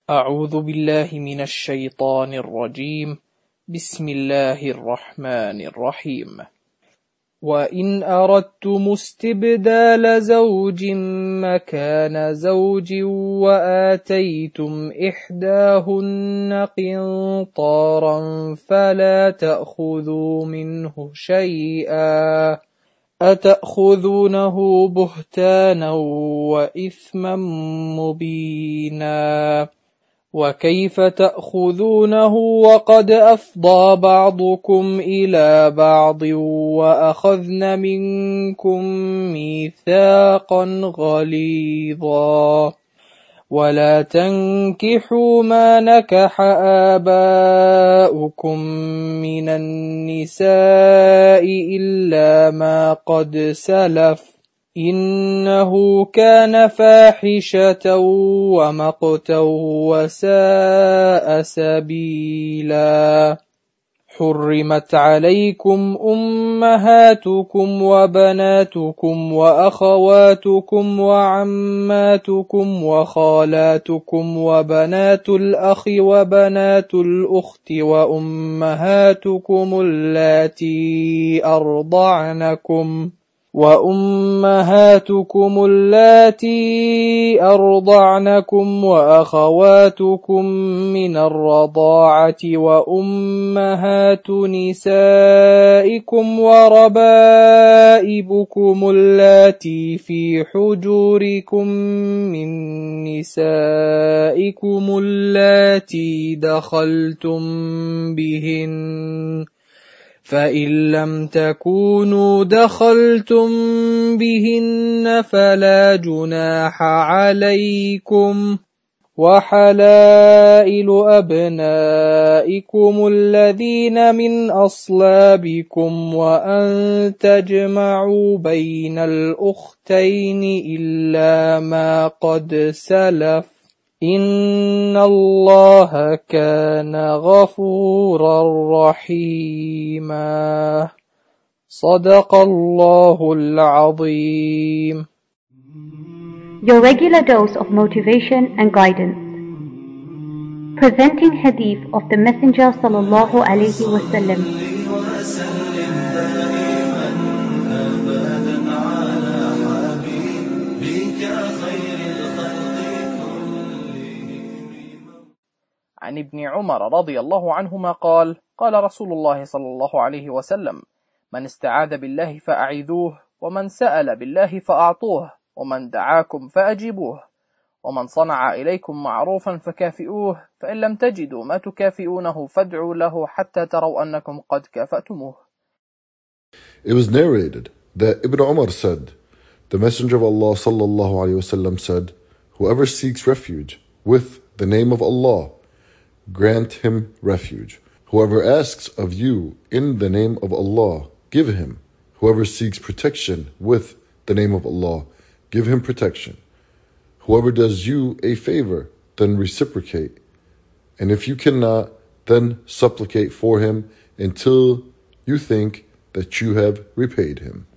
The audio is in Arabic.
أعوذ بالله من الشيطان الرجيم. بسم الله الرحمن الرحيم. وإن أردتم استبدال زوج مكان زوج وآتيتم إحداهن قنطارا فلا تأخذوا منه شيئا أتأخذونه بهتانا وإثما مبينا وكيف تأخذونه وقد أفضى بعضكم إلى بعض وأخذن منكم ميثاقا غليظا ولا تنكحوا ما نكح آباؤكم من النساء إلا ما قد سلف إنه كان فاحشة ومقتا وساء سبيلا. حرمت عليكم أمهاتكم وبناتكم وأخواتكم وعماتكم وخالاتكم وبنات الأخ وبنات الأخت وأمهاتكم اللاتي أرضعنكم وأخواتكم من الرضاعة وأمهات نسائكم وربائبكم اللاتي في حجوركم من نسائكم اللاتي دخلتم بهن فإن لم تكونوا دخلتم بهن فلا جناح عليكم وحلائل أبنائكم الذين من أصلابكم وأن تجمعوا بين الأختين إلا ما قد سلف إن الله كان غفورا رحيما. صدق الله العظيم. Your regular dose of motivation and guidance. Presenting hadith of the Messenger sallallahu alaihi wasallam. عن ابن عمر رضي الله عنهما قال: قال رسول الله صلى الله عليه وسلم: من استعاذ بالله فأعيذوه، ومن سأل بالله فأعطوه، ومن دعاكم فأجيبوه، ومن صنع إليكم معروفا فكافئوه، فإن لم تجدوا ما تكافئونه فادعوا له حتى تروا أنكم قد كافأتموه. It was narrated that Ibn Umar said, the Messenger of Allah sallallahu alaihi wasallam said, whoever seeks refuge with the name of Allah, grant him refuge. Whoever asks of you in the name of Allah, give him. Whoever seeks protection with the name of Allah, give him protection. Whoever does you a favor, then reciprocate. And if you cannot, then supplicate for him until you think that you have repaid him.